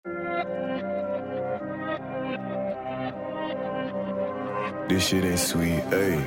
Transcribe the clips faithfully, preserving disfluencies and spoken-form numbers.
This shit ain't sweet, ayy.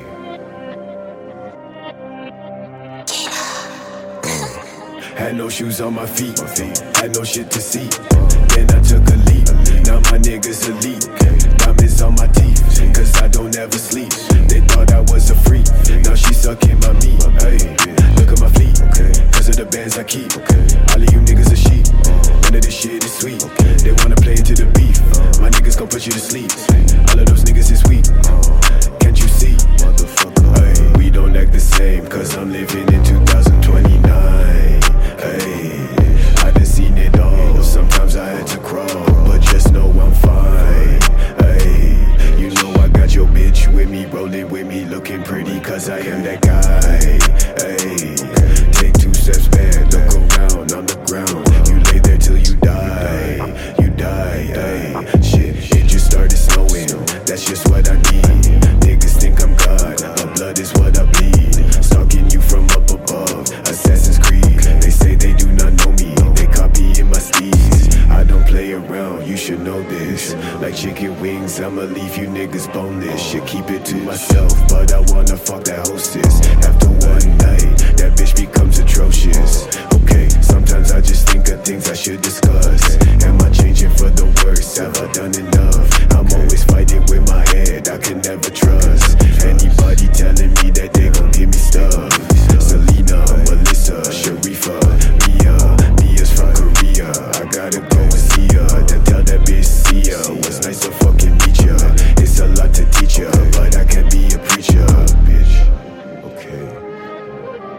Uh, had no shoes on my feet, had no shit to see. Then I took a leap, now my niggas elite. Diamonds on my teeth, cause I don't ever sleep. They thought I was a freak, now she sucking my meat. Ayy, look at my fleet, cause of the bands I keep. All of you niggas are sheep, none of this shit is sweet. They wanna play into the beef, my niggas gon' put you to sleep. All of those niggas is weak, can't you see? Ay, we don't act the same, cause I'm living in two thousand twenty-nine. Ay, I done seen it all, sometimes I had to crawl, but just know I'm fine. Ay, you know I got your bitch with me, rolling with me, looking pretty, cause I am that guy. Ay, take two steps back, look around, on the ground, you lay there till you die, you die. Ay, shit, it just started snowing, that's just what I need. Niggas think I'm God, my blood is what I bleed. Stalking you from up above, Assassin's Creed. They say they do not know me, they copying my steeds. I don't play around, you should know this. Like chicken wings, I'ma leave you niggas boneless. Should keep it to myself, but I wanna fuck that hostess. After one night, that bitch becomes atrocious. Okay, sometimes I just think of things I should discuss. Am I changing for the worse? Have I done enough? I'm always fighting with my head, I can never trust anybody telling me that they gon' give me stuff. Selena, Melissa, Sharifa, Mia, Mia's from Korea. I gotta go and see her, then tell that bitch see ya. Was nice to fucking meet ya. It's a lot to teach ya, but I can't be a preacher, bitch. Okay,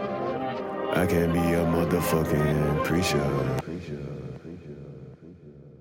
I can't be a motherfucking preacher. preacher, preacher, preacher.